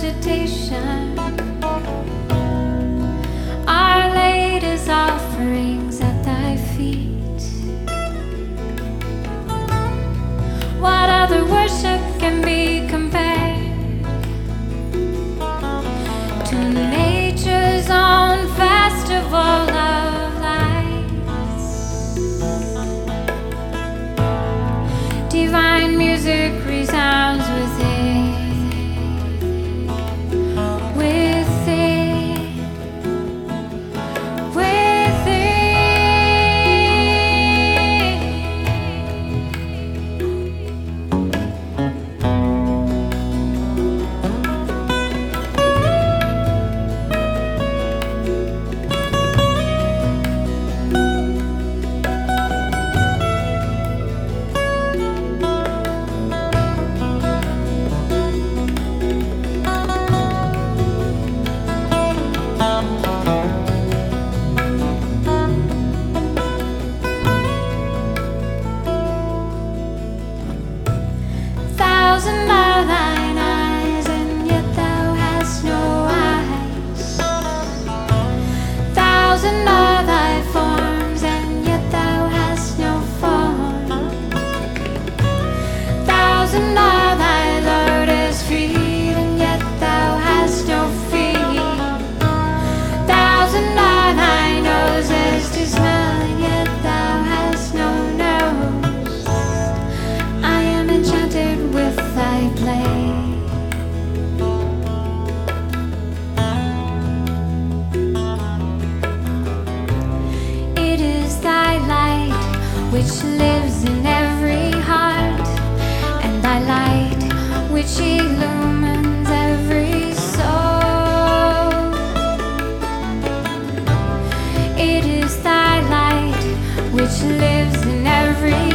vegetation are laid as offerings at thy feet. What other worship can be compared to nature's own festival of lights? Divine music resounds within. Thousand are thine eyes, and yet thou hast no eyes. Thousand are thy forms, and yet thou hast no form. Thousand are thy lotus feet, and yet thou hast no feet. Thousand are thy noses to smell, and yet thou hast no nose. I am enchanted with thy play. It is thy light which lives in every heart, and thy light which illumines every soul. It is thy light which lives in every